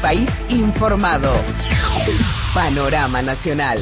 país informado. Panorama Nacional.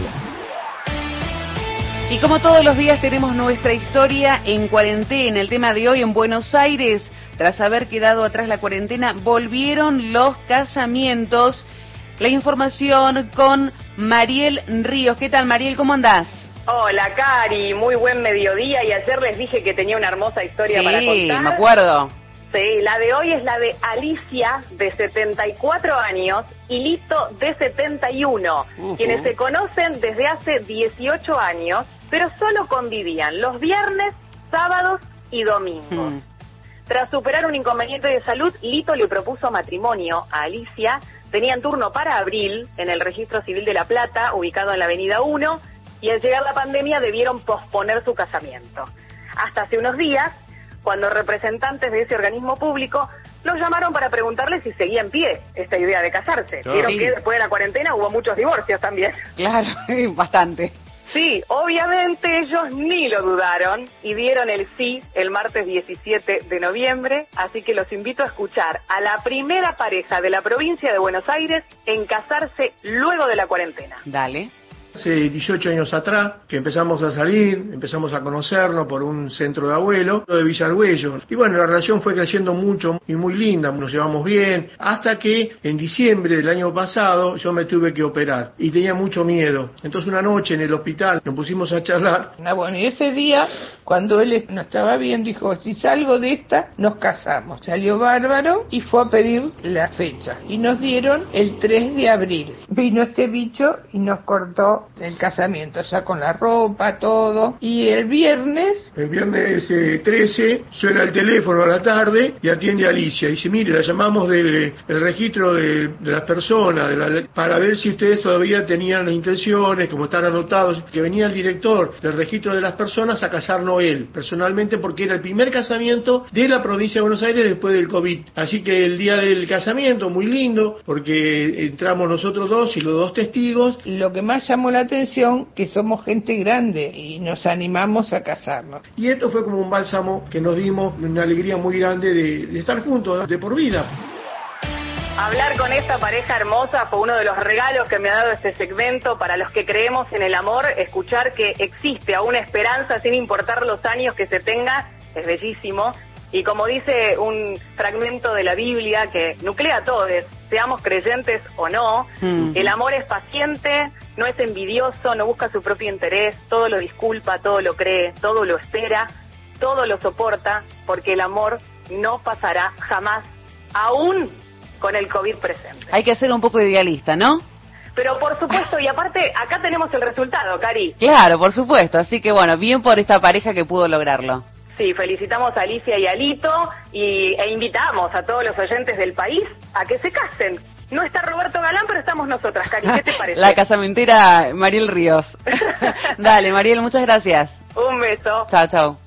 Y como todos los días tenemos nuestra historia en cuarentena. El tema de hoy: en Buenos Aires, tras haber quedado atrás la cuarentena, volvieron los casamientos. La información con Mariel Ríos. ¿Qué tal, Mariel? ¿Cómo andás? Hola, Cari, muy buen mediodía, y ayer les dije que tenía una hermosa historia para contar. Sí, me acuerdo. Sí, la de hoy es la de Alicia, de 74 años, y Lito, de 71, quienes se conocen desde hace 18 años, pero solo convivían los viernes, sábados y domingos. Tras superar un inconveniente de salud, Lito le propuso matrimonio a Alicia. Tenían turno para abril en el Registro Civil de La Plata, ubicado en la Avenida 1, y al llegar la pandemia debieron posponer su casamiento. Hasta hace unos días, cuando representantes de ese organismo público los llamaron para preguntarles si seguía en pie esta idea de casarse. Vieron que después de la cuarentena hubo muchos divorcios también. Claro, bastante. Sí, obviamente ellos ni lo dudaron y dieron el sí el martes 17 de noviembre, así que los invito a escuchar a la primera pareja de la provincia de Buenos Aires en casarse luego de la cuarentena. Dale. Hace 18 años atrás que empezamos a salir, empezamos a conocernos por un centro de abuelo de Villa Argüello. Y bueno, la relación fue creciendo mucho y muy linda, nos llevamos bien, hasta que en diciembre del año pasado yo me tuve que operar y tenía mucho miedo. Entonces una noche en el hospital nos pusimos a charlar. Bueno, y ese día, cuando él no estaba bien, dijo: si salgo de esta, nos casamos. Salió bárbaro y fue a pedir la fecha. Y nos dieron el 3 de abril. Vino este bicho y nos cortó el casamiento, ya con la ropa, todo. Y el viernes 13 suena el teléfono a la tarde y atiende a Alicia y dice: mire, la llamamos del registro de las personas para ver si ustedes todavía tenían las intenciones, como están anotados, que venía el director del registro de las personas a casarnos él personalmente, porque era el primer casamiento de la provincia de Buenos Aires después del COVID. Así que el día del casamiento, muy lindo, porque entramos nosotros dos y los dos testigos. Lo que más llamó la atención, que somos gente grande y nos animamos a casarnos. Y esto fue como un bálsamo que nos dimos, una alegría muy grande de estar juntos, de por vida. Hablar con esta pareja hermosa fue uno de los regalos que me ha dado este segmento. Para los que creemos en el amor, escuchar que existe aún esperanza sin importar los años que se tenga es bellísimo. Y como dice un fragmento de la Biblia que nuclea a todos, seamos creyentes o no, el amor es paciente, no es envidioso, no busca su propio interés, todo lo disculpa, todo lo cree, todo lo espera, todo lo soporta, porque el amor no pasará jamás, aún con el COVID presente. Hay que ser un poco idealista, ¿no? Pero por supuesto, y aparte, acá tenemos el resultado, Cari. Claro, por supuesto, así que bueno, bien por esta pareja que pudo lograrlo. Sí, felicitamos a Alicia y a Lito e invitamos a todos los oyentes del país a que se casen. No está Roberto Galán, pero estamos nosotras, Cari. ¿Qué te parece? La casamentera Mariel Ríos. Dale, Mariel, muchas gracias. Un beso. Chao, chao.